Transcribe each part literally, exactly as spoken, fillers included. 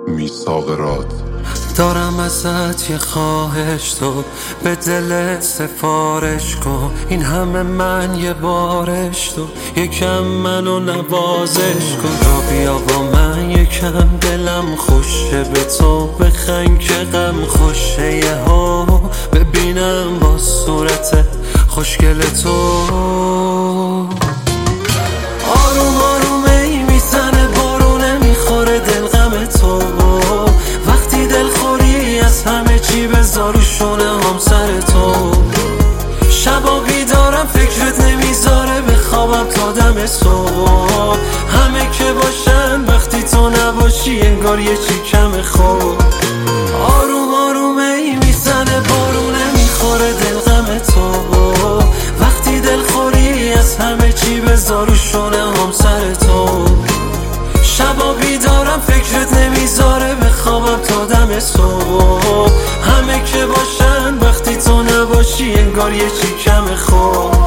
میثاق راد. دارم ازت یه خواهش، تو به دل سفارش کن. این همه من یه بارش، تو یکم منو نوازش کن. را بیا با من یکم، دلم خوشه به تو بخند که غم خوشه. یه ها ببینم با صورت خوشگل تو. آروم آروم ای میزنه بارونه، میخوره دل غم تو. وقتی دل خوری از همه چی بذار و شونه هم سر تو. شبا بیدارم فکرت نمیذاره بخوابم تا دم صبح. همه که باشن وقتی تو نباشی انگار یه چی کم خوب. آروم آروم ای میزنه بارونه، میخوره دل غم تو. وقتی دل خوری از همه چی بذار و شونه هم سر تو. شبا بیدارم فکرت نمیذاره بخوابم تا دم صبح. همه که باشن وقتی تو نباشی انگار یه چی کم خوب.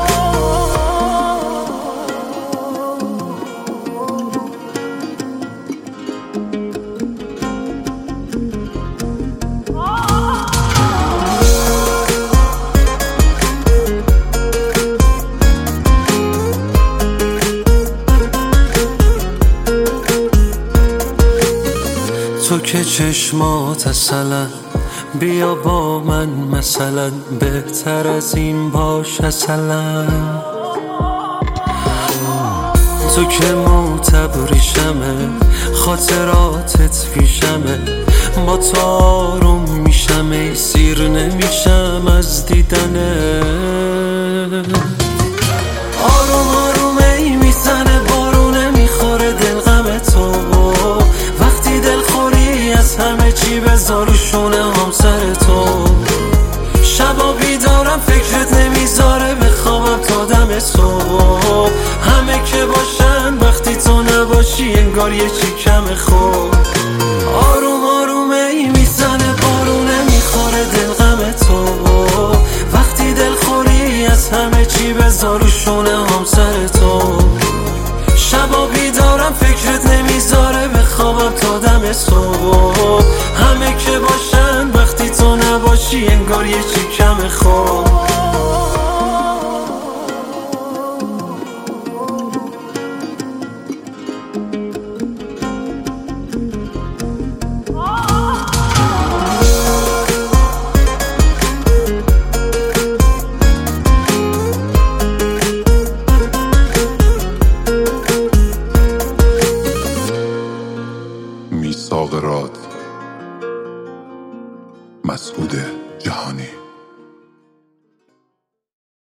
تو که چشمات اصلا، بیا با من مثلا، بهتر از این باش اصلا. تو که معتبریشمه، خاطراتت پیشمه. با تو آروم میشم ای سیر نمیشم از دیدنه. آروم آروم ای میزنه بارونه، میخوره دل غم تو. وقتی دل خوری از همه چی بذار و شونه هم سر تو. شبا بیدارم فکرت نمیذاره بخوابم تا دم صبح. همه که باشن وقتی تو نباشی انگار یه چی کم خوب. آروم آروم ای میزنه بارونه، میخوره دل غم تو. وقتی دل خوری از همه چی بذار و شونه هم سر تو. شبا بیدارم فکرت نمیذاره بخوابم تا دم صبح. همه که باشن وقتی تو نباشی انگار یه چی کم خوب. میثاق راد. مسعود جهانی.